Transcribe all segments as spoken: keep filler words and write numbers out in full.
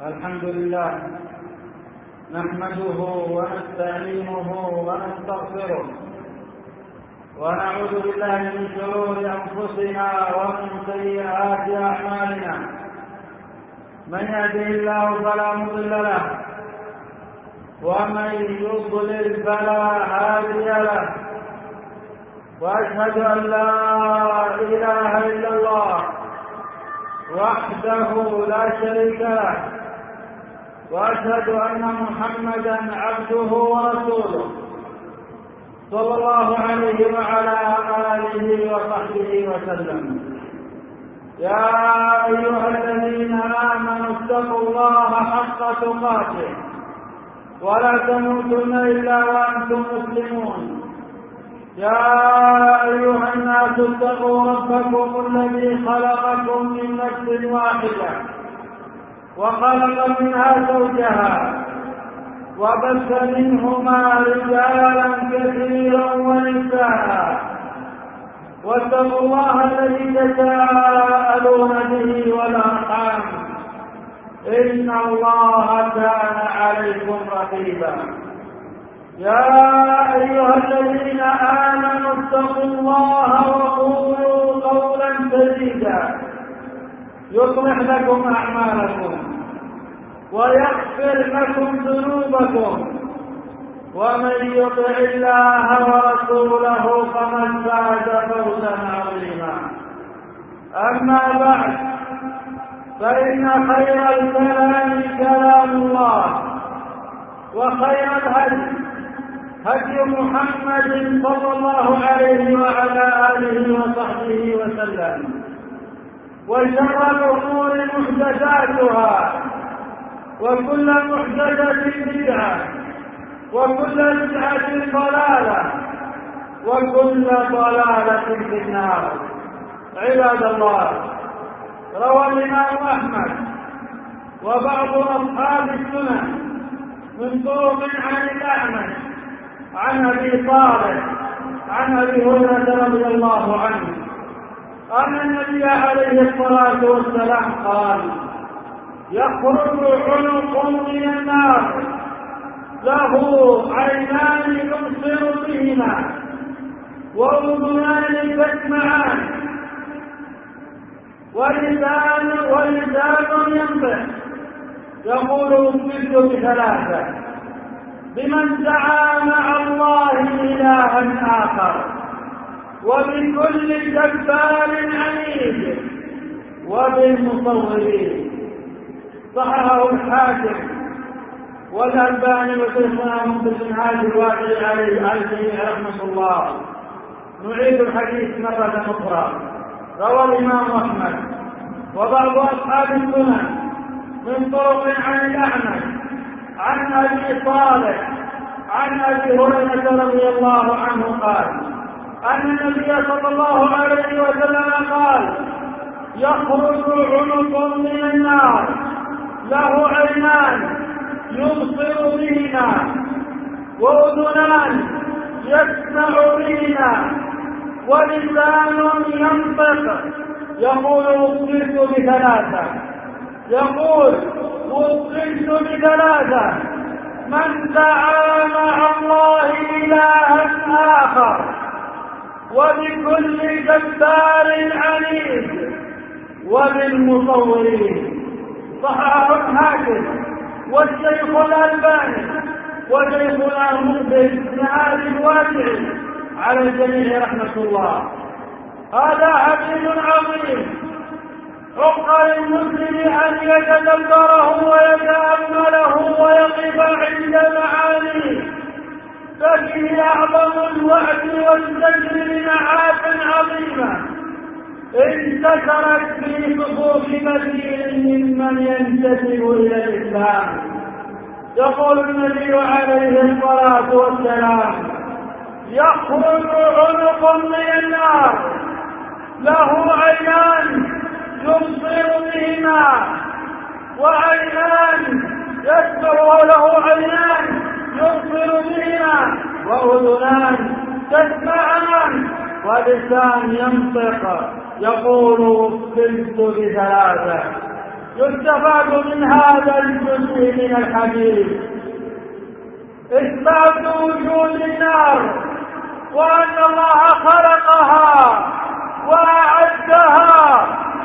الحمد لله نحمده ونستعينه ونستغفره ونعوذ بالله من شرور أنفسنا ومن سيئات أعمالنا. من يهده الله فلا مضل له ومن يضلل فلا هادي له، وأشهد أن لا إله إلا الله وحده لا شريك له، وأشهد أن محمدا عبده ورسوله صلى الله عليه وعلى آله وصحبه وسلم. يا أيها الذين آمنوا اتقوا الله حق تقاته ولا تموتن إلا وأنتم مسلمون. يا أيها الناس اتقوا ربكم الذي خلقكم من نفس واحدة وخلق منها زوجها وبث منهما رجالا كثيرا ونساء، واتقوا الله الذي تساءلون به والأرحام إن الله كان عليكم رقيبا. يا أيها الذين آمنوا اتقوا الله وقولوا قولا سديدا يصلح لكم أعمالكم ويغفر لكم ذنوبكم، ومن يطع الله ورسوله فقد فاز فوزا عظيما. أما بعد، فإن خير الكلام كلام الله، وخير الهدي هدي محمد صلى الله عليه وعلى آله وصحبه وسلم، وشر الأمور محدثاتها، وكل محدثة بدعة، وكل بدعة ضلالة، وكل ضلالة في النار. عباد الله، روى الإمام أحمد وبعض أصحاب السنن من طرق عن الأعمش عن أبي صالح عن أبي هريرة رضي الله عنه أن النبي عليه الصلاة والسلام قال: يخرج عنق من النار له عينان يبصر بهما وأذنان تسمعان ولسان ولسان ينطق، يقول أخبرت بثلاثة: بمن دعا مع الله إلها آخر، وبكل جبار عنيد، وبالمصورين. صححه الحاكم والألباني وشيخنا مختصر هذه الواقع عليه الجميع رحمة الله. نعيد الحديث مرة أخرى. روى الإمام أحمد وبعض أصحاب السنن من طرق عن الأعمش عن أبي صالح عن أبي هريرة رضي الله عنه قال أن النبي صلى الله عليه وسلم قال: يخرج عنق من النار له عينان يبصر بهما وأذنان يسمع بهما ولسان ينطق، يقول أخبرت بثلاثة يقول أخبرت بثلاثة: من دعا مع الله إلها آخر، وبكل جبار عنيد، وبالمصورين. صححه الحاكم والشيخ الألباني وشيخنا المخبر بن هادي الواسعي على الجميع رحمة الله. هذا حديث عظيم حق للمسلم أن يتدبره ويتأمله ويقف عند معانيه، ففيه أعظم الوعد والزجر لمعاف عظيمة انتشرت في صفوف كثير ممن ينتسب إلى الإسلام. يقول النبي عليه الصلاة والسلام: يخرج عنق من النار له عينان يبصر بهما وعينان يسمع له عينان يبصر بهما وأذنان تسمعان ولسان ينطق، يقول: أخبرت بثلاثة: يستفاد من هذا الجزء من الحديث إثبات وجود النار، وأن الله خلقها وأعدها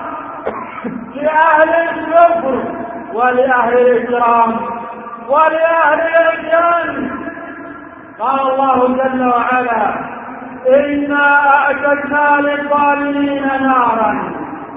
لأهل الكفر ولأهل الإجرام ولأهل العصيان. قال الله جل وعلا: إنا أعتدنا للظالمين نارا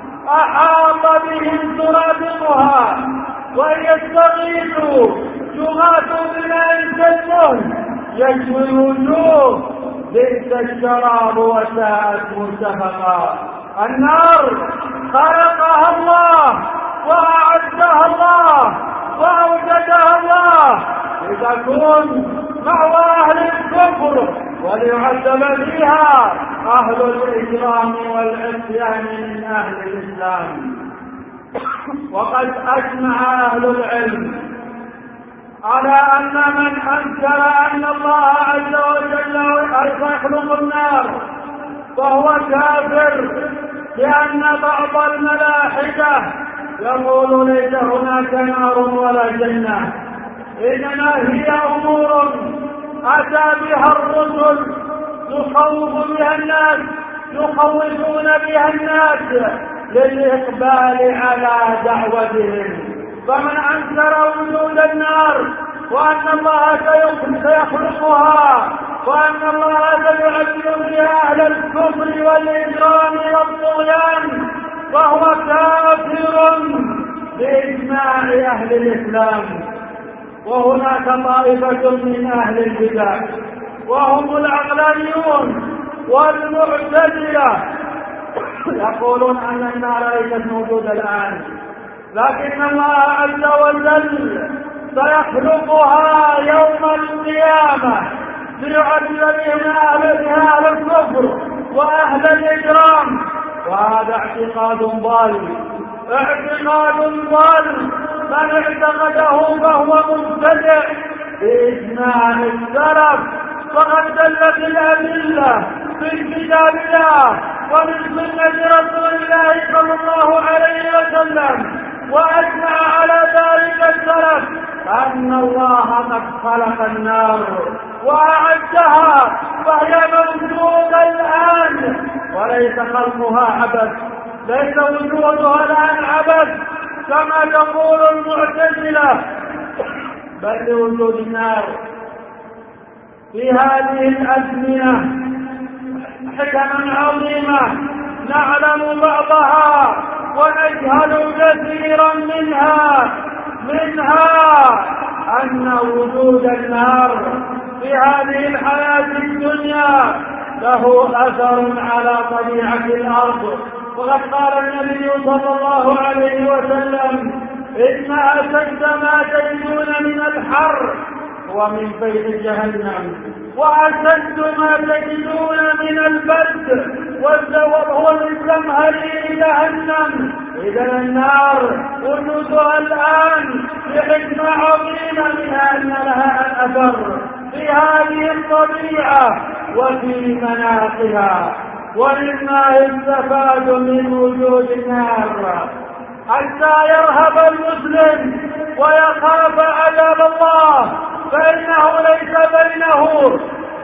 أحاط بهم سرادقها وإن يستغيثوا يغاثوا بماء كالمهل يشوي الوجوه بئس الشراب وساءت مرتفقا. النار خلقها الله وأعدها الله وأوجدها الله لتكون مأوى أهل الكفر وليعذب فيها أهل الإجرام والعصيان من أهل الإسلام. وقد أجمع أهل العلم على أن من أنكر أن الله عز وجل يخلق النار فهو كافر، لأن بعض الملاحدة يقول ليس هناك نار ولا جنة، إنما هي أمور أتى بها الرسل يخوف بها الناس يخوفون بها الناس للإقبال على دعوتهم. فمن أنكر وجود النار وأن الله سيخلقها وأن الله سيعذب بها أهل الكفر والإجرام والطغيان فهو كافر بإجماع أهل الإسلام. وهناك طائفة من أهل البدع وهم العقلانيون والمعتزلة يقولون أن النار ليست موجودة الآن، لكن الله عز وجل سيخلقها يوم القيامة ليعذب بها أهل الكفر وأهل الإجرام. وهذا اعتقاد ضال اعتقاد ضال من اعتقده فهو مبتدع بإجماع السلف. فقد دلت الأدلة من كتاب الله ومن سنة رسول الله صلى الله عليه وسلم وأجمع على ذلك السلف أن الله قد خلق النار وأعدها فهي موجودة الآن وليس خلقها عبث، ليس وجودها الآن عبث كما تقول المعتزلة، بل لوجود النار في هذه الأزمنة حكما عظيمة نعلم بعضها ونجهل كثيرا منها منها أن وجود النار في هذه الحياة الدنيا له أثر على طبيعة الأرض. وقد قال النبي صلى الله عليه وسلم: إن أشد ما تجدون من الحر هو من فيض جهنم، وأشد ما تجدون من البرد هو من زمهرير جهنم. إذا النار وجودها الآن بحكمة عظيمة من أن لها أثر في هذه الطبيعة وفي مناخها. ومما يستفاد من وجود النار حتى يرهب المسلم ويخاف عذاب الله، فإنه ليس بينه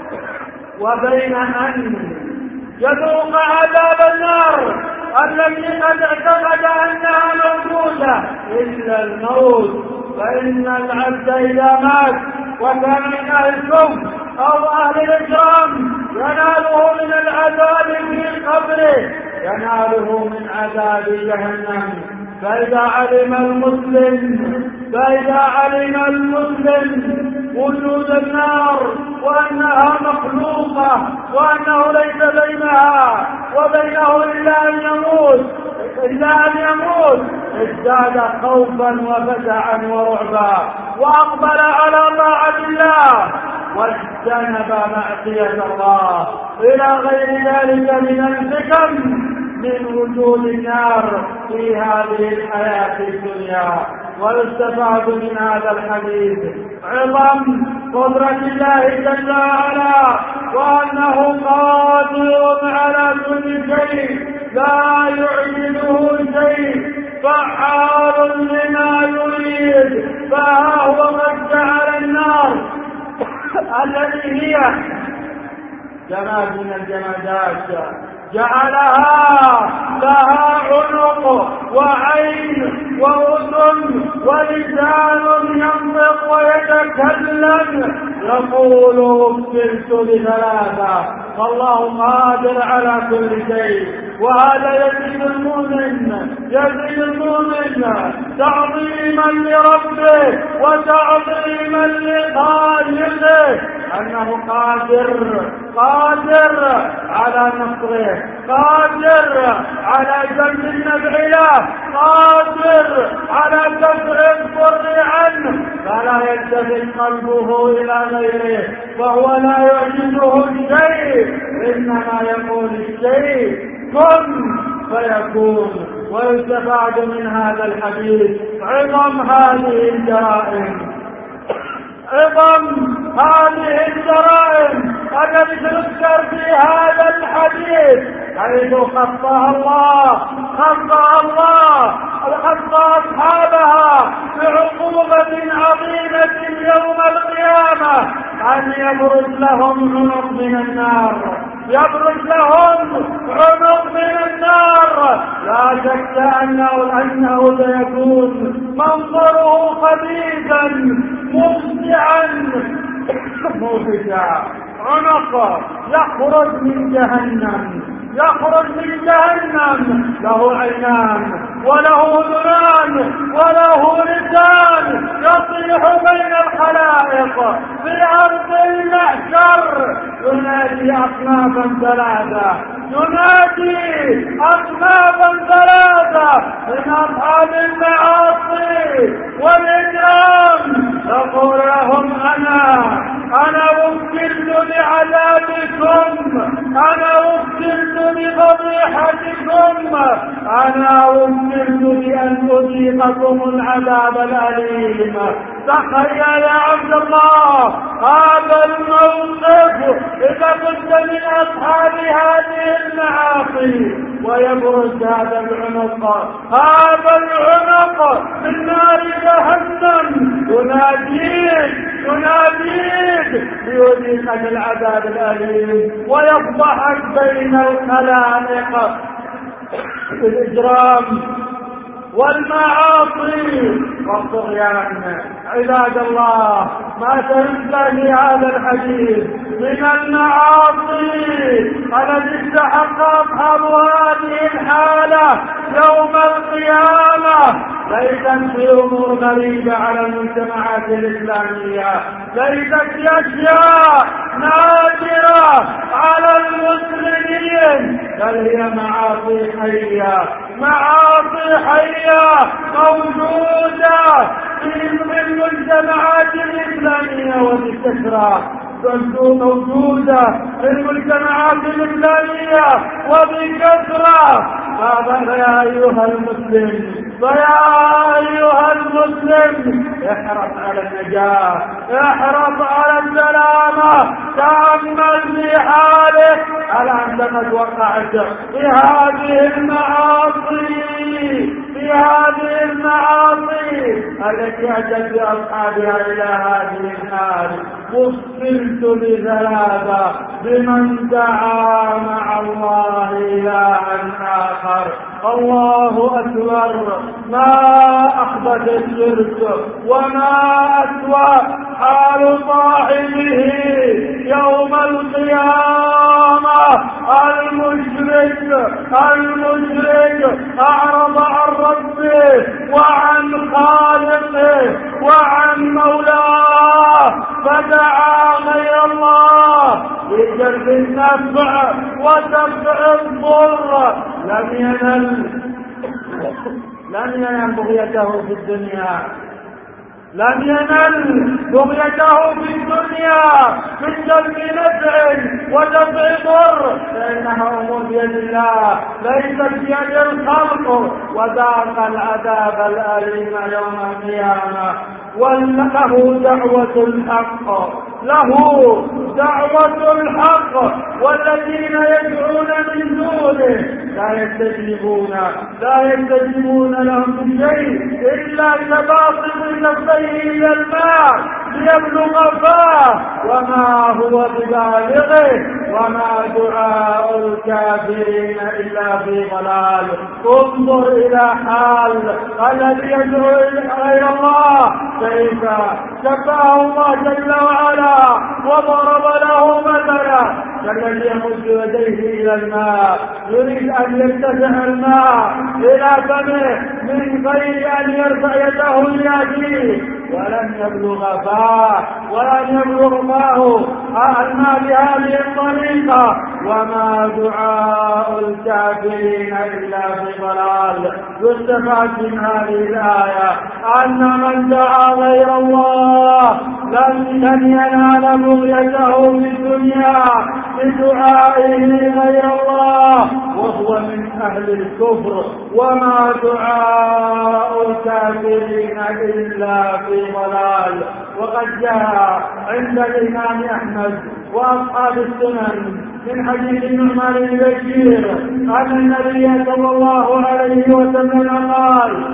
وبين أن يذوق عذاب النار التي قد اعتقد أنها موجودة إلا الموت. فإن العبد إذا مات وكان من أهل الكفر أو أهل الإجرام يناله من العذاب في قبره يناله من عذاب جهنم. فإذا علم المسلم فإذا علم المسلم وجود النار وأنها مخلوقة وأنه ليس بينها وبينه إلا أن يموت إلا أن يموت ازداد خوفا وفزعا ورعبا وأقبل على طاعة الله واجتنب معصية الله إلى غير ذلك من الحكم من وجود النار في هذه الحياة الدنيا. ويستفاد من هذا الحديث عظم قدرة الله جل وعلا وأنه قادر على كل شيء لا يعجزه شيء. فعال لما يريد. فها هو قد جعل النار التي هي جماد من الجمادات جعلها لها عنق وعين وأذن ولسان ينطق ويتكلم يقول وكلت بثلاثة. فالله قادر على كل شيء. وهذا يزيد المؤمن يزيد المؤمن تعظيما لربه وتعظيما لخالقه أنه قادر قادر على نصره، قادر على جلب النفع له، قادر على دفع الضر عنه. فلا يلتفت قلبه إلى غيره فهو لا يعجزه الشيء، إنما يقول الشيء كن فيكون. ويستفاد من هذا الحديث عظم هذه الجرائم عظم هذه الجرائم التي تذكر في هذا الحديث، حيث خصها الله خصها الله وخص أصحابها بعقوبة عظيمة يوم القيامة، أن يبرز لهم عنق من النار، يبرز لهم عنق من النار. لا شك أنه أنه سيكون منظره خبيثا مفزعا موحشا. عنق يخرج من جهنم يخرج من جهنم له عينان وله اذنان وله لسان يصيح بين الخلائق في ارض المحشر ينادي اصنافا ثلاثه ينادي اصنافا ثلاثه من اصحاب المعاصي والاجرام يقول لهم انا انا وكلت بعذابكم، انا وكلت بفضيحتكم، انا وكلت بان اذيقكم العذاب الاليم. تخيل يا عبد الله هذا الموقف اذا كنت من اصحاب هذه المعاصي ويبرز هذا العنق هذا العنق من نار جهنم يناديك يناديك ليذيقك العذاب الاليم ويفضحك بين الخلائق بالاجرام والمعاصي والطغيان. عباد الله ما سيذكر في هذا الحديث من المعاصي التي استحق اصحاب هذه الحاله يوم القيامه ليست في امور غريبه على المجتمعات الاسلاميه، ليست اشياء نادره على المسلمين، بل هي معاصي حيه معاصي حيه موجوده في المجتمعات الاسلاميه وبكثره، موجوده في المجتمعات الاسلاميه وبكثره. فيا ايها المسلم فيا ايها المسلم احرص على النجاه، احرص على السلامه، تامل في حالك هل انت قد وقعت في هذه المعاصي في هذه المعاصي التي اتت باصحابها الى هذه الحال. وصلت بثلاثه بمن دعا مع الله الها اخر. الله اكبر ما اخبث الشرك وما اسوأ حال صاحبه يوم القيامه. المشرك المشرك اعرض عن ربه وعن خالقه وعن مولاه فدعا غير الله بجلب النفع ودفع الضر، لم ينل لم ينل بغيته في الدنيا لم ينل بغيته في الدنيا من جلب نفع ودفع ضر، فإنها أمور بيد الله ليست بيد الخلق. وذاق العذاب الأليم يوم القيامة وله دعوة الحق له دعوة الحق، والذين يدعون من دونه لا يستجيبون لا يستجيبون لهم بشيء إلا كباسط كفيه إلى الماء ليبلغ فاه وما هو ببالغه وما دعاء الكافرين إلا في ضلال. انظر إلى حال الذي يدعو غير الله كيف شبهه الله جل وعلا وضرب له مثلا كالذي يمد يديه إلى الماء يريد أن يرتفع الماء إلى فمه من غير أن يرفع يده ليأتيه ولن يبلغ فاه ولن يبلغ فاه الماء بهذه الطريقة. وما دعاء الكافرين إلا في ضلال. يستفاد من هذه الآية أن من دعا غير الله لن ينال بغيته في الدنيا بدعائه غير الله وهو من أهل الكفر. وما دعاء الكافرين إلا في ضلال. وقد جاء عند الإمام أحمد وأصحاب السنن من حديث النعمان بن بشير أن النبي صلى الله عليه وسلم قال: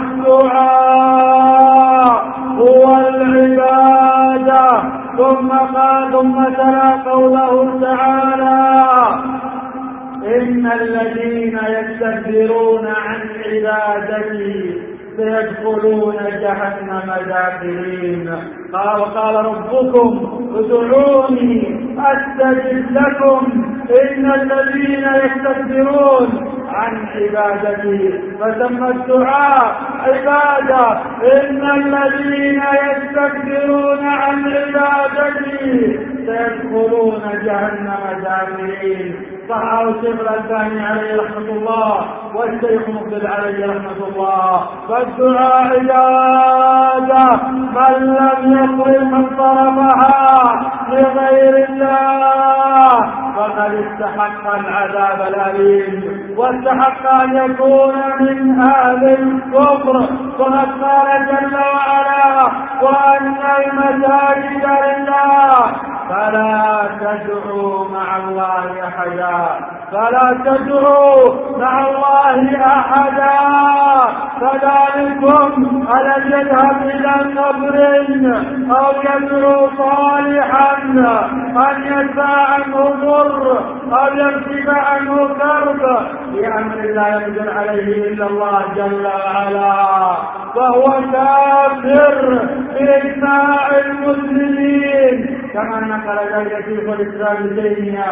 الدعاء هو العبادة. ثم قال ثم تلا قوله تعالى: إن الذين يستكبرون عن عبادتي سيدخلون جهنم داخلين. قال وقال ربكم ادعوني أستجب لكم إن الذين يستكبرون عن عبادتي. فسمى الدعاء عبادة. إن الذين يستكبرون عن عبادتي سيدخلون جهنم داخلين. صححه الشيخ الألباني عليه رحمة الله والشيخ مقبل عليه رحمة الله. فالدعاء عبادة. من لم يصرف من صرفها لغير الله فقد استحق العذاب الأليم واستحق أن يكون من أهل الكفر. فقد قال جل وعلا: وأن المساجد لله فلا تدعوا مع الله أحدا. فلا تدعوا مع الله أحدا. فذلكم ألم يذهب إلى قبر أو يدعو صالحا أن يدفع عنه ضر أو يكشف عنه كرب بأمر لا يقدر عليه إلا الله جل وعلا، فهو كافر بإجماع المسلمين، كما نقل ذلك شيخ الإسلام ابن تيمية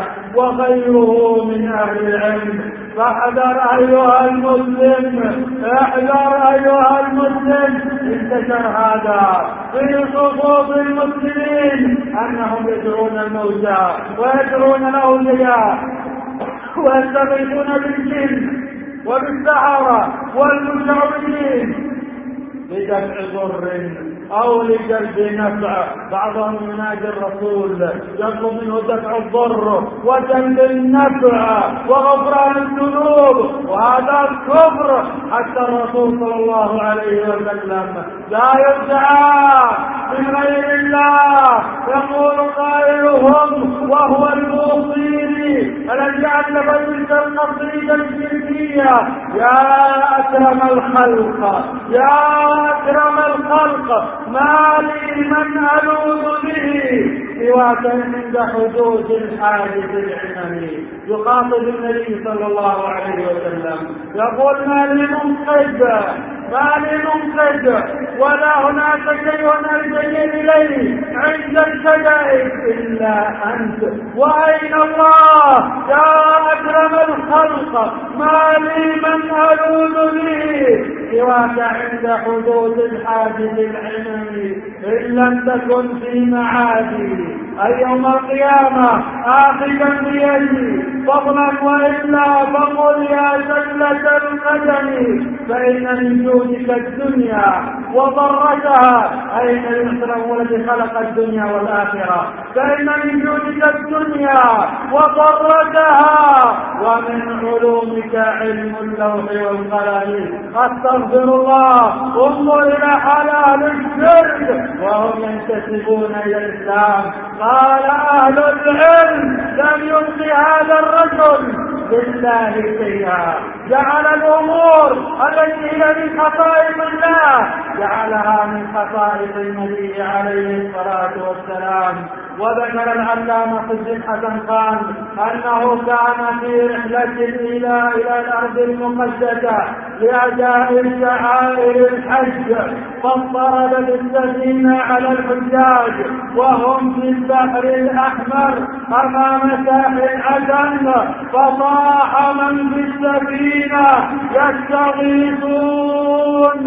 وغيره من أهل العلم. فاحذر أيها المسلم، احذر أيها المسلم. انتشر هذا في صفوف المسلمين أنهم يدعون الموتى ويدعون الأولياء ويستغيثون بالجن وبالسحرة والمشعوذين لدفع ضر أو لجلب نفع. بعضهم ينادي الرسول يطلب منه دفع الضر وجلب النفع وغفران الذنوب، وهذا كفر. حتى الرسول صلى الله عليه وسلم لا يدعى من غير الله. يقول قائلهم وهو البوصيري الذي علم تلك القصيدة الشركية: يا أكرم الخلق يا أكرم الخلق ما لي من ألوذ به سواك عند حدوث الحادث العممي. يخاطب النبي صلى الله عليه وسلم يقول: ما لي منقذ ما لي منقذ ولا هناك شيء ألجأ إليه عند الشدائد إلا أنت. وأين الله يا أكرم الخلق ما لي من ألوذ به سواك عند حدوث الحادث العممي إن لم تكن في معادي أي يوم القيامة آخذا بيدي فضلا وإلا فقل يا زلة القدم فإن من جودك الدنيا وضرتها. أين الإحسان الذي خلق الدنيا والآخرة؟ فإن من جودك الدنيا الدنيا وضرتها، ومن علومك علم اللوح والقلم. استغفر الله. انظر الى حلال الشرك وهم ينتسبون الى الاسلام. قال اهل العلم لم يبق هذا الرجل بالله شيئا، جعل الامور التي هي من خصائص الله جعلها من خصائص النبي عليه الصلاه والسلام. وذكر العلامة حسن خان أنه كان في رحلة إلى إلى الأرض المقدسة لأداء شعائر الحج، فاضطربت السفينة على الحجاج وهم في البحر الأحمر أمام ساحل عدن، فصاح من في السفينة يستغيثون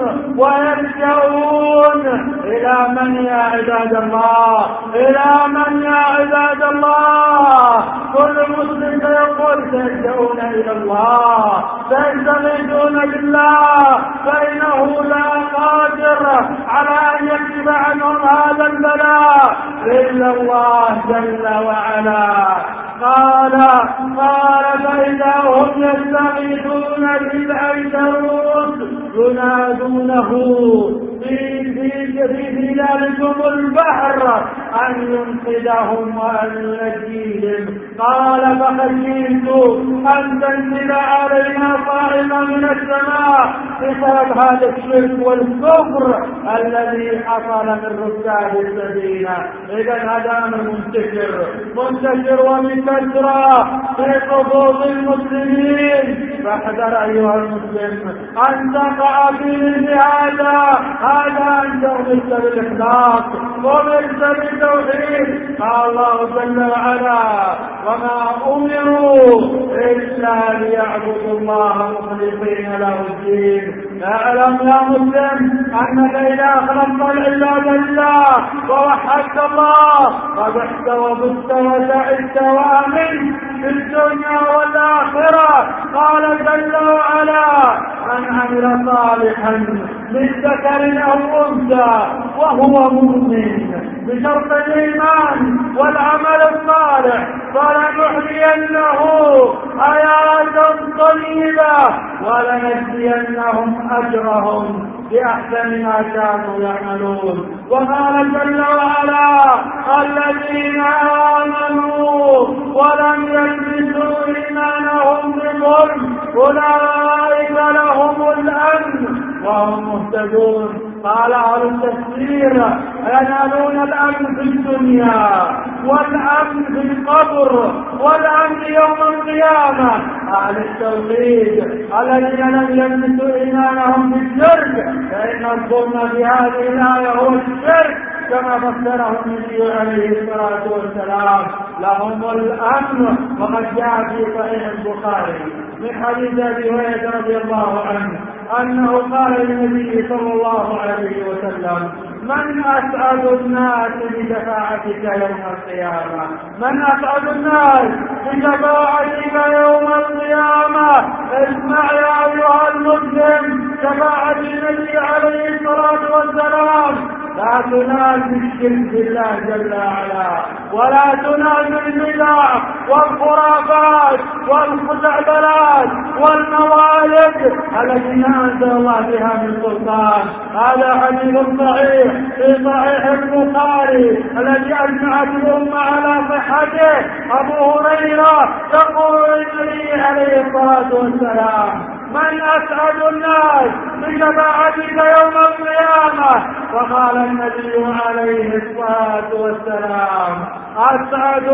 ويلجؤون إلى من يا عباد الله؟ إلى من يا عباد الله؟ كل مسلم يقول تلجؤون إلى الله، تستغيثون بالله، فإنه لا قادر على أن يكشف عنهم هذا البلاء إلا الله جل وعلا. قال قال فإذا هم يستغيثون بالعنكبوت ينادونه في في ذلكم البحر أن ينقذهم وأن ينجيهم. قال فخشيت أن تنزل علينا صاعقة من السماء بسبب هذا الشرك والكفر الذي حصل من ركاب السفينة. إذا هذا أمر منتشر منتشر وبكثرة في صفوف المسلمين، فاحذر أيها المسلم أن تقع في هذا. هذا أن تغمس بالإخلاص وغمس بالتوحيد. قال الله جل وعلا وما أمروا إلا ليعبدوا الله مخلصين له الدين. اعلم يا مسلم أنك إذا أخلصت العباد لله ووحدت الله ربحت وبثت وسعدت وأمنت في الدنيا والآخرة. قال جل وعلا من عمل صالحا من ذكر أو أنثى وهو مؤمن بشرط الإيمان والعمل الصالح فلنحيينه حياة طيبة ولنجزينهم أجرهم بأحسن ما كانوا يعملون. وقال جل وعلا الذين آمنوا ولم يلبسوا إيمانهم بظلم أولئك لهم الأمن وهم مهتدون. قال أهل التفسير ينالون الأمن في الدنيا والأمن في القبر والأمن يوم القيامة. أهل التوحيد الذين لم يلبسوا إيمانهم بالشرك، فإن الظلم في هذه الآية هو الشرك كما فسره النبي عليه الصلاة والسلام لهم الأمن. وقد جاء في صحيح البخاري من حديث أبي هريرة رضي الله عنه أنه قال للنبي صلى الله عليه وسلم من أسعد الناس بشفاعتك يوم القيامة؟ من أسعد الناس بشفاعتك يوم القيامة؟ اسمع يا أيها المسلم، شفاعة النبي عليه الصلاة والسلام لا تنال بالشرك بالله جل وعلا، ولا تنال بالبدع والخرافات والخزعبلات والموالد التي أنزل الله بها من سلطان. هذا حديث صحيح في صحيح البخاري الذي أجمعت الأمة على صحته. أبو هريرة يقول النبي عليه الصلاة والسلام من أسعد الناس بشفاعتك يوم القيامة؟ فقال النبي عليه الصلاة والسلام أسعد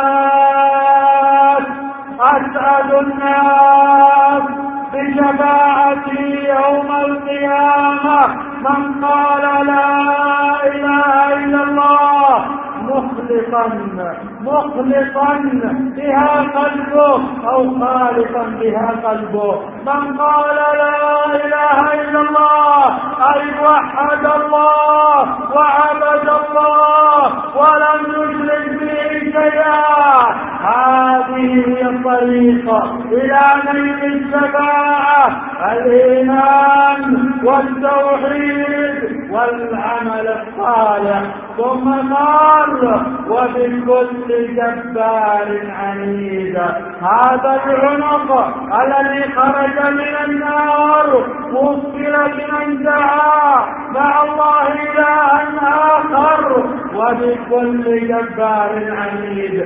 الناس أسعد الناس بشفاعتي يوم القيامة من قال لا إله إلا الله مخلصا مخلصا بها قلبه أو خالصا بها قلبه. من قال لا إله إلا الله أي وحد الله وعبد الله ولم يشرك به شيئا. هذه هي الطريقة إلى نيل الشفاعة الإيمان والتوحيد والعمل الصالح. ثم قال وبكل جبار عنيد. هذا العنق الذي خرج من النار وكل بمن دعا مع الله إلها آخر. وبكل جبار عنيد.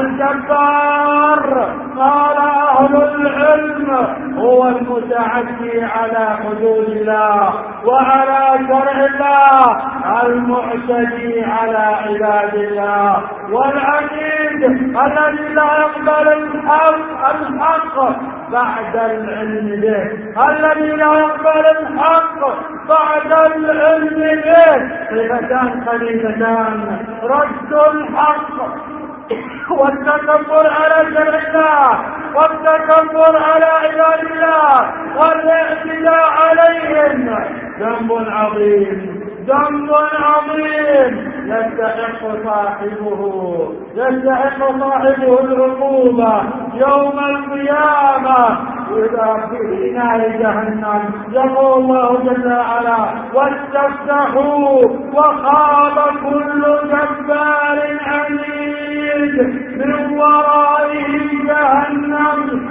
الجبار قال أهل العلم هو المتعدي على حدود الله وعلى شرع الله، المعتدي على عباد الله. والعنيد الذي لا يقبل الحق الحق بعد العلم به، الذي لا يقبل الحق بعد العلم به. صفتان خليفتان: رد الحق والتكبر على شرع الله والتكبر على عباد الله والاعتداء عليهم. ذنب عظيم، ذنب عظيم يستحق صاحبه يستحق صاحبه العقوبة يوم القيامة. إذا في نار جهنم يقول الله جل وعلا: واستفتحوا وخاب كل جبار عنيد من ورائه جهنم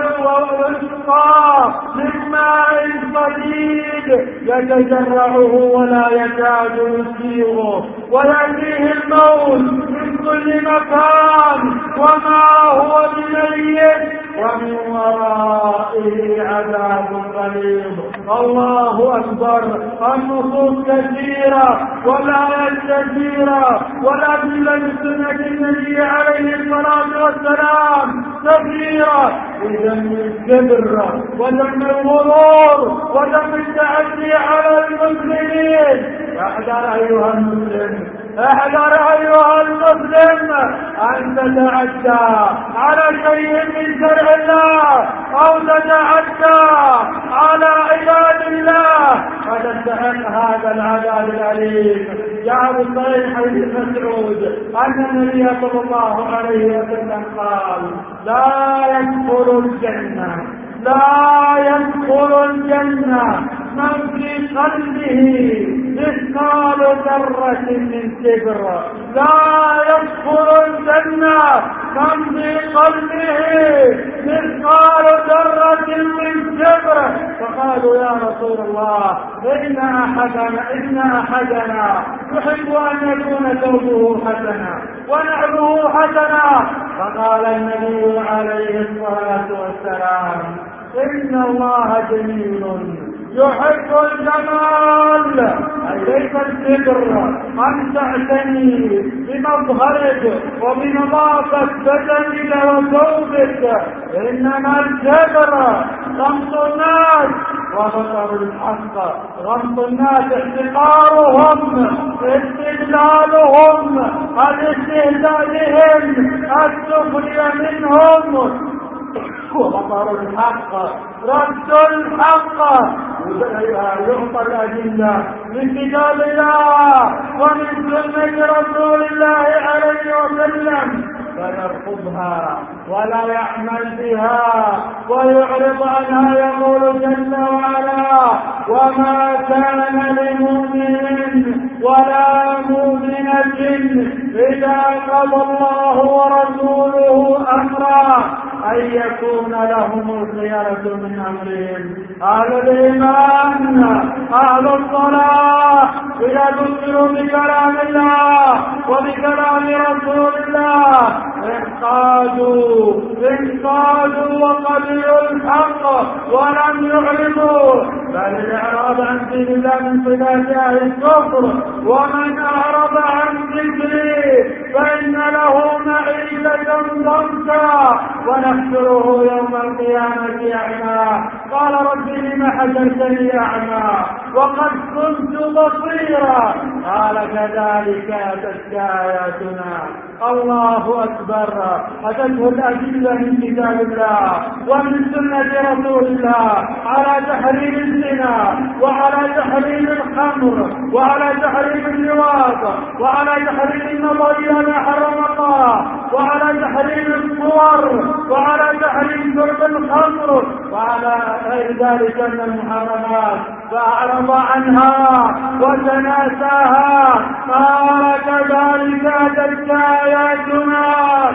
والوسطى من ماء صديد يتجرعه ولا يكاد يسيغه ويأتيه الموت من كل مكان وما هو بميت ومن ورائه عذاب غليظ. الله أكبر. النصوص كثيرة والآيات كثيرة والأدلة بسنة النبي عليه الصلاة والسلام كثيرة في ذم الكبر وذم الغرور وذم التعدي على المسلمين. احذر أيها المسلم، احذر أيها المسلم أن تتعدى على شيء من شرع الله أو تتعدى على عباد الله فتستحق هذا العذاب الأليم. جاء بالصحيح حديث مسعود أن النبي صلى الله عليه وسلم قال: لا يدخل الجنة لا يدخل الجنة من في قلبه مثقال ذرة من كبر. لا يدخل الجنة من في قلبه مثقال ذرة من كبر. فقالوا: يا رسول الله، إن أحدنا إن أحدنا يحب أن يكون ثوبه حسنا ونعله حسنا. فقال النبي عليه الصلاة والسلام: إن الله جميل يحب الجمال، أي ليس الكبر أن تعتني بمظهرك وبنظافة بدنك وثوبك، إنما الكبر غمط الناس وبطر الحق. غمط الناس احتقارهم، استدلالهم، الاستهزاء بهم، السخرية منهم، وبطر الحق رد الحق. يعطى الأدلة من كتاب الله ومن سنة رسول الله عليه وسلم فيرفضها ولا يعمل بها ويعرض عنها. يقول جل وعلا: وما كان لمؤمن ولا مؤمنة إذا قضى الله ورسوله أمرا أن يكون لهم الخيرة من أمرهم. أهل الإيمان أهل الصلاة إذا ذكروا بكلام الله وبكلام رسول الله انقادوا انقادوا وقبلوا الحق ولم يعرضوا، بل الإعراض عن دين الله من صفات أهل الكفر. ومن أعرض عن ذكري فإن له معيشة ضنكا ونحشره يوم القيامة أعمى. قال: رب لم حشرتني أعمى وقد كنت بصيرا. قال: كذلك أتتك آياتنا. الله أكبر. أتته الأدلة من كتاب الله ومن سنة رسول الله على تحريم الزنا وعلى تحريم الخمر وعلى تحريم اللواط وعلى تحريم النظر إلى ما حرم الله وعلى تحريم الصور وعلى تحريم شرب الخمر وعلى غير ذلك من المحرمات، فأعرض عنها وتناساها. قال كذلك أتتك آياتنا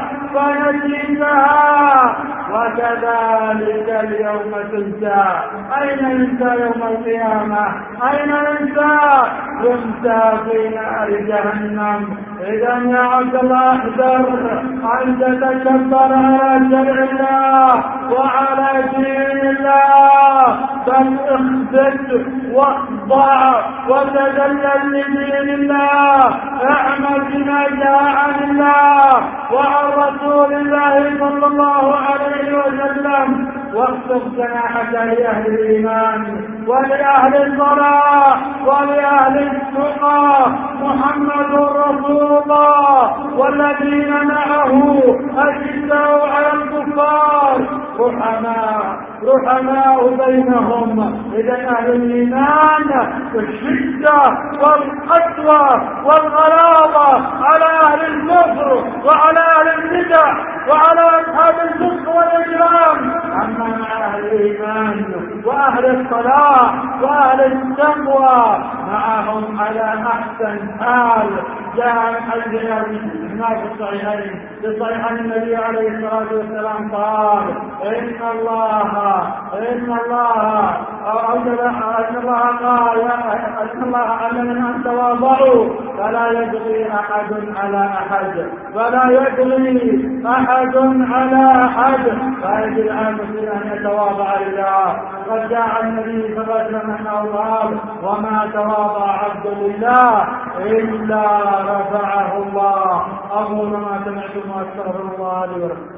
فنسيتها وكذلك اليوم تنسى. أين ينسى يوم القيامة؟ أين ينسى؟ ينسى في نار جهنم. إذا يا عبد الله احذر أن تتكبر على شرع الله وعلى دين الله، بل اخبت واخضع وتذلل لدين الله. اعمل بما جاء عن الله وعن رسول الله صلى الله عليه وسلم، واخفض جناحك لأهل الإيمان ولأهل الصلاة ولأهل التقى. محمد رسول الله والذين معه أشداء على الكفار رحماء رحماء بينهم. إذا أهل الإيمان الشدة والقسوة والغلاظة على أهل الكفر وعلى أهل البدع وعلى أصحاب الفسق والإجرام. أما مع أهل الإيمان وأهل الصلاة وأهل التقوى معهم على أحسن حال. جاء الحديث في الصحيحين بصحيح النبي عليه الصلاة والسلام قال: إن الله إن الله أن الله قال إن الله علمنا أن تواضعوا فلا يجري أحد على أحد ولا يجري أحد على أحد. فيجب على المسلم أن يتواضع لله. قد جاء النبي صلى الله عليه وسلم أنه قال: وما تواضع عبد لله إلا رفعه الله. أقول ما سمعتم وأستغفر الله لي ولكم.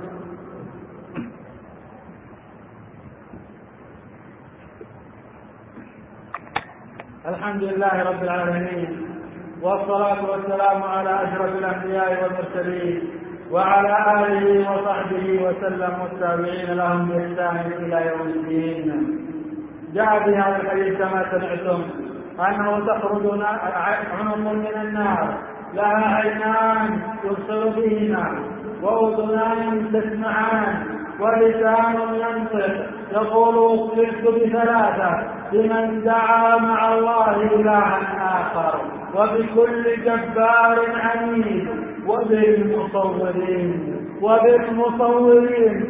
الحمد لله رب العالمين، والصلاة والسلام على أشرف الأنبياء والمرسلين وعلى آله وصحبه وسلم والتابعين لهم بإحسان إلى يوم الدين. جاء في هذا الحديث كما سمعتم أنه تخرج عنق من النار لها عينان يبصر بهما وأذنان تسمعان ولسان ينطق يقول: أخبرت بثلاثة: بمن دعا مع الله إلها آخر، وبكل جبار عنيد، وبالمصورين وبالمصورين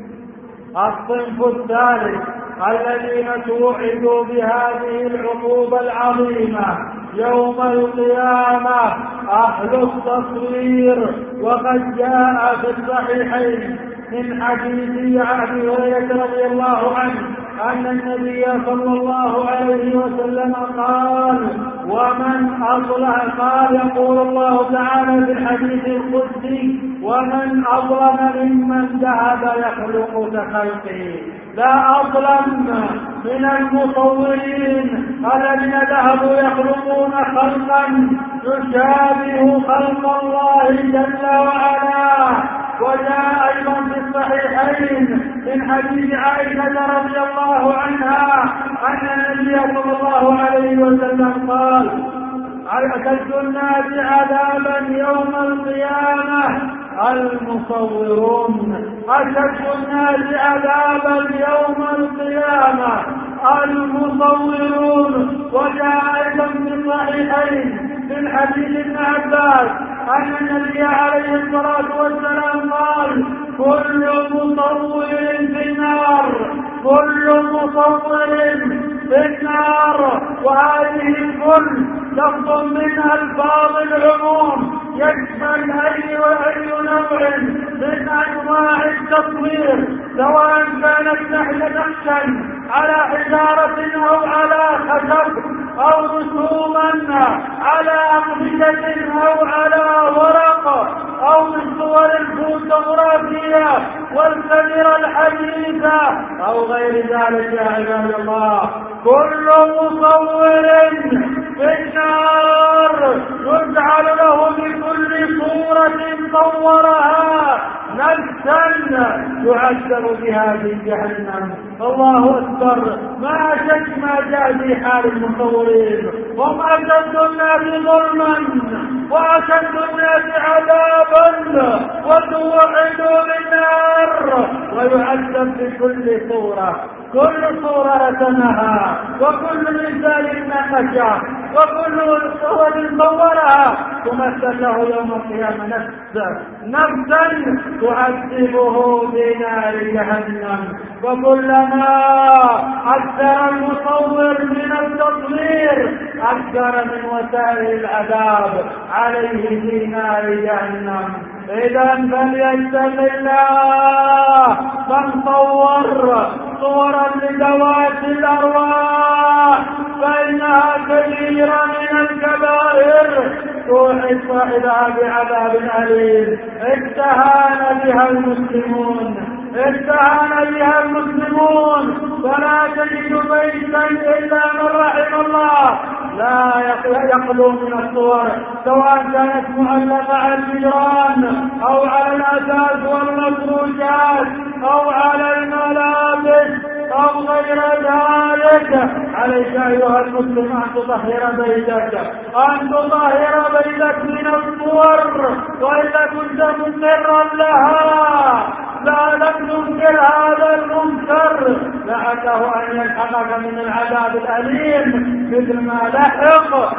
الصنف الثالث الذين توعدوا بهذه العقوبة العظيمة يوم القيامة أهل التصوير. وقد جاء في الصحيحين من حديث أبي هريرة رضي الله عنه أن النبي صلى الله عليه وسلم قال: ومن أظلم قال يقول الله تعالى في الحديث القدسي: ومن أظلم ممن ذهب يخلق كخلقه. لا أظلم من المصورين الذين ذهبوا يخلقون خلقا يشابه خلق الله جل وعلا. وجاء أيضا في الصحيحين من حديث عائشة رضي الله عنها أن النبي صلى الله عليه وسلم قال: أشد الناس عذابا يوم القيامة المصورون. أشد الناس عذابا يوم القيامة المصورون. وجاء أيضا في الصحيحين من حديث ابن عباس أن النبي عليه الصلاة والسلام قال: كل مصور في النار كل مصور في النار. وهذه الكل لفظ من ألفاظ العموم يشمل أي وأي نوع من أنواع التصوير، سواء كانت نقشا على حجارة أو على خشب أو رسوما على أقمشة أو على ورق أو من صور الفوتوغرافية والكاميرا الحديثة أو غير ذلك. يا عباد الله، كل مصور في النار يجعل له بكل صورة صورها نفس يعذب بها في جهنم. الله أكبر. ما أشد ما جاء في حال المصورين. هم أشد الناس ظلما وأشد الناس عذابا وتوعدوا بالنار ويعذب بكل صورة. كل صورة رسمها وكل مثال نقشها وكل صور صورها تمثل له يوم القيامة نفسه نفسا تعذبه بنار جهنم. وكلما أكثر المصور من التصوير أكثر من وسائل العذاب عليه في نار جهنم. إذا فليتق الله من صور صورا لذوات الأرواح فإنها كبيرة من الكبائر توعد صاحبها بعذاب أليم استهان بها المسلمون استهان بها المسلمون. فلا تجد بيتا إلا من رحم الله لا يخلو من الصور سواء كانت معلقة على الجدران أو على الأثاث والمفروشات أو على الملابس أو غير ذلك. عليك أيها المسلم أن تطهر بيتك أن تطهر بيتك من الصور. وإذا كنت مقرا لها لا لم تنكر هذا المنكر لعله أن يلحقك من العذاب الأليم مثل ما لحق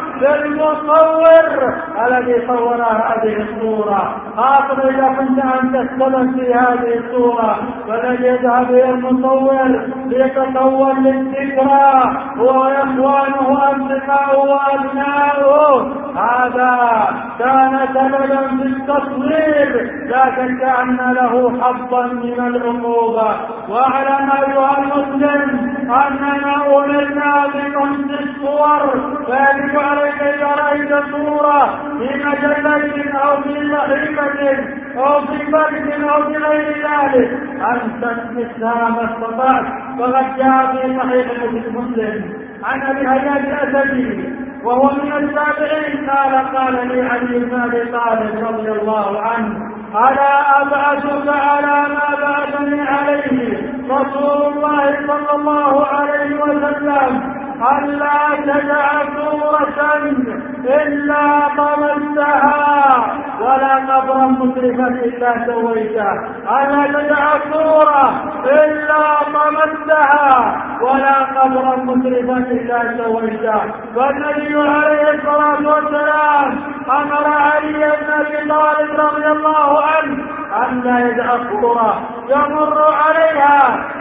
بالمصور الذي صور هذه الصورة. خاصة إذا كنت أنت السبب في هذه الصورة فلن يذهب إلى المصور ليتصور للذكرى هو وإخوانه وأصدقاؤه وأبناؤه. هذا كان سببا في التصوير لا شك أن له حظا من العقوبة. واعلم أيها المسلم أننا أمرنا بقصد الصور فيجب عليك إذا رأيت صورة في مجلة أو في صحيفة أو في برد أو في غير ذلك أن تلمسها ما استطعت. فقد جاء في صحيح مسلم عن أبي هياد الأسدي وهو من التابعين قال قال لي علي بن أبي طالب رضي الله عنه ألا أبعثك على ما بعثني عليه رسول الله صلى الله عليه وسلم ألا تدع صورة إلا طمستها ولا قبرا مشرفا إلا سويته. ألا تدع صورة إلا طمستها ولا قبرا مشرفا إلا سويته. فالنبي عليه الصلاة والسلام أمر علي بن أبي طالب رضي الله عنه أن لا يدع صورة يمر عليها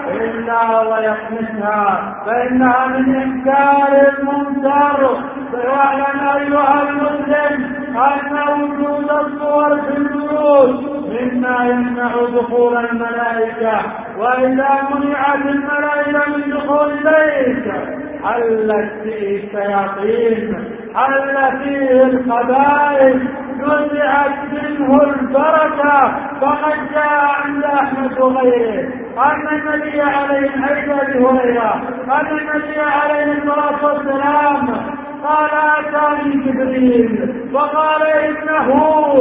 إلا ويطمسها فإنها من إنكار المنكر. فاعلم أيها المسلم أن وجود الصور في البيوت مما يمنع دخول الملائكة. وإذا منعت الملائكة من دخول البيت حلت فيه الشياطين حل فيه الخبائث نزعت منه البركة. فقد جاء عند أحمد وغيره أن النبي عليه هريرة أن النبي عليه الصلاة والسلام قال أتاني جبريل فقال إنه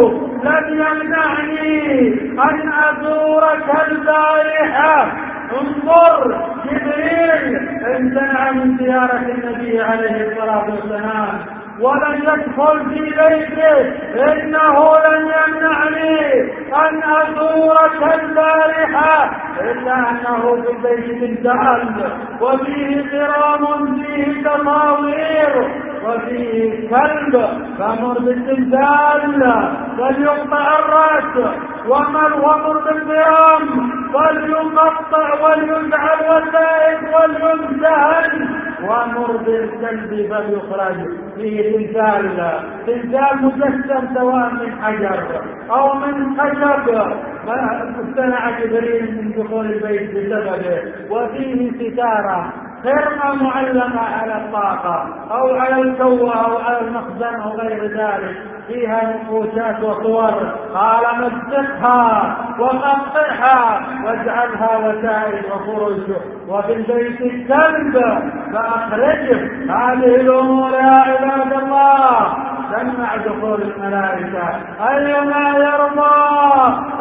لم يمنعني أن أزورك البارحة. انظر جبريل امتنع من زيارة النبي عليه الصلاة والسلام ولن يدخل في بيته إنه لن يمنعني أن أزورك البارحة إلا أنه في البيت امتعل وفيه قرام فيه تصاوير وفيه كلب فمر بالتمثال فليقطع الرأس ومر بالقرام فليقطع وليجعل وسائد وليمتهن ومر بالكلب فليخرج. فيه تمثال تمثال مجسم سواء من حجر أو من خشب فاستمع جبريل من دخول البيت بسببه. وفيه ستارة خرقة معلقة على الطاقة أو على الكوة أو على المخزن أو غير ذلك فيها نقوشات وصور. قال مزقها وقطعها واجعلها وسائل وفرش. وفي البيت الكلب فأخرجه. هذه الأمور يا عباد الله تمنع دخول الملائكة. أيما يرضى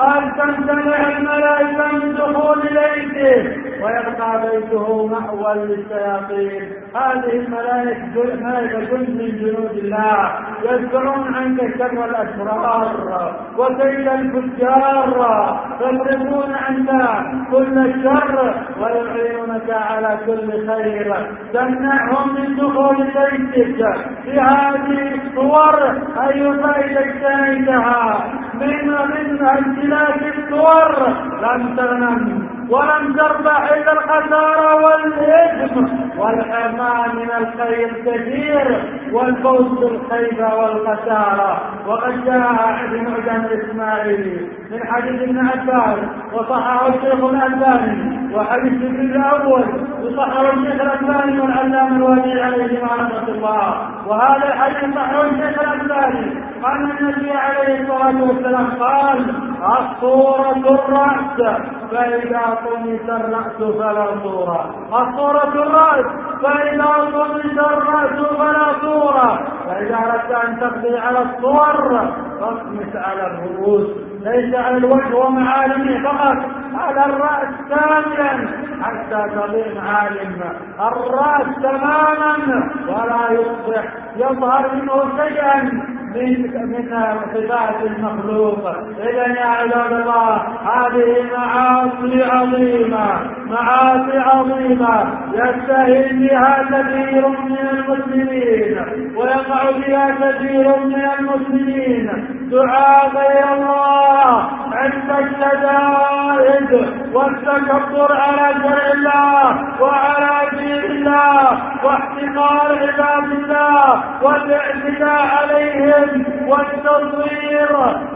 وأن تمتنع الملائكة من دخول بيته ويبقى بيته مأوى للشياطين. هذه الملائكة جند من جنود الله يذكرون عنك شر الأشرار وكيد الفجار، يضربون عنك كل شر ويعينونك على كل خير. تمنعهم من دخول بيتك. في هذه الصور أي فائدة اجتنيتها من من امتلاك الصور لم تغنم ولم تربح إلا الخسارة والإثم والحرمان من الخير كثير والفوز بالخيبة والخسارة. وقد جاء في معجم الإسماعيلي من حديث ابن عباس وصححه الشيخ الألباني، وحديث جبريل الأول وصححه الشيخ الألباني والعلامة الوادي عليه رحمة الله. وهذا الحديث صححه الشيخ الألباني أن النبي عليه الصلاة والسلام قال: الصورة الرأس، فإذا طمس الرأس فلا صورة. الصورة الرأس، فإذا طمس الرأس فلا صورة. فإذا أردت أن تقضي على الصور فاطمس على الرؤوس، ليس على الوجه ومعالمه فقط، على الرأس كاملا حتى تضيع معالم الرأس تماما ولا يصبح يظهر منه شيئا من من صفات المخلوق. إذن يا عباد الله هذه معاصي عظيمة، معاصي عظيمة يستهين بها كثير من المسلمين ويقع بها كثير من المسلمين. دعاء غير الله عند الشدائد والتكبر على شرع الله وعلى دين الله واحتقار عباد الله والاعتداء عليهم والتصوير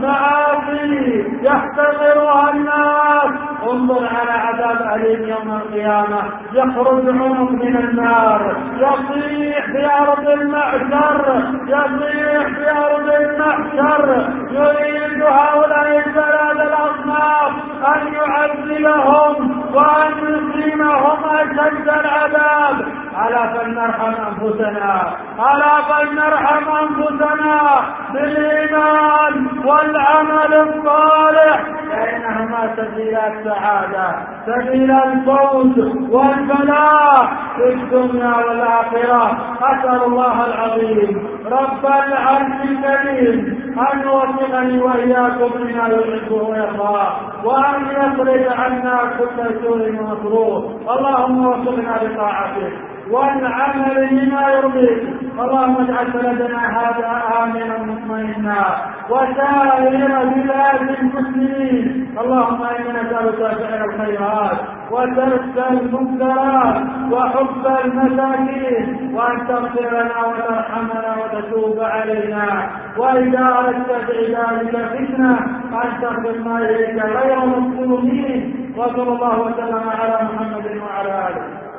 معاصي يحتقرها الناس. انظر على عذاب أليم يوم القيامة، يخرج عنق من النار، يصيح في أرض المحشر، يصيح في أرض المحشر. يريد هؤلاء الثلاث الأصناف أن يعذبهم وأن يقيمهم أشد العذاب. ألا فلنرحم أنفسنا، ألا فلنرحم أنفسنا بالإيمان والعمل الصالح، فإنهما سبيلا السعادة، سبيل الفوز والفلاح في الدنيا والآخرة. أسأل الله العظيم رب العرش الكريم أن يوفقني وإياكم لما يحبه ويرضاه، وأن يصرف عنا كل سوء ومكروه. اللهم وفقنا لطاعته والعمل بما يرضيك. اللهم اجعل بلدنا هذا آمنا مطمئنا وسائر بلاد المسلمين. اللهم إنا نسألك فعل الخيرات وترك المنكرات وحب المساكين، وأن تغفر لنا وترحمنا وتتوب علينا، وإذا أردت بعبادك فتنة أن تخدم إليك غير مظلومين. وصلى الله وسلم على محمد وعلى آله.